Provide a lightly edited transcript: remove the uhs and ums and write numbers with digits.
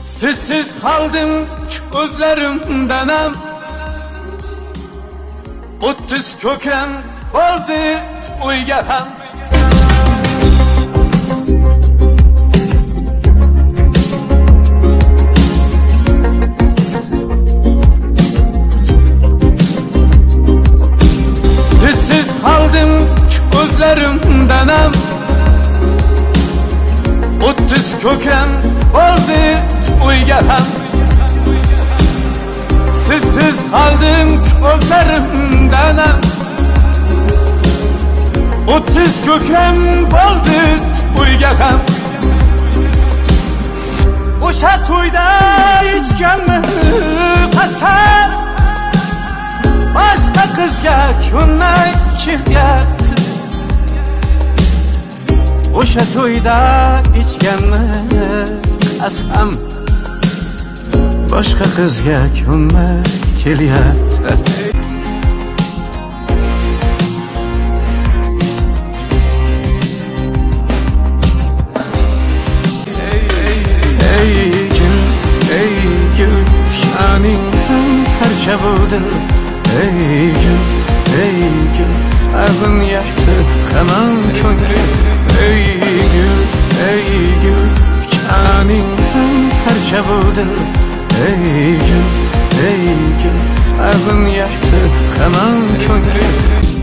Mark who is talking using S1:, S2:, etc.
S1: Sizsiz qaldim ko'zlarimdanam, o'ttiz ko'kam bo'ldi o'yga ham. Sizsiz qaldim ko'zlarimdanam, o'ttiz ko'kam bo'ldi o'yga ham. Sizsiz qaldim ko'zlarimdanam, o'ttiz ko'kam bo'ldi o'yga ham. O'sha to'yda ichganmi qasam, boshqa qizga ko'nmay kelyapti. O'sha to'yda ichganmi qasam, boshqa qizga ko'nmay kelyapti. Ey gül, tikaning parcha bo'ldi. Ey gül, sog'inyapti hamon ko'nglim. Ey gül, tikaning parcha bo'ldi. Ey gül, sog'inyapti hamon ko'nglim.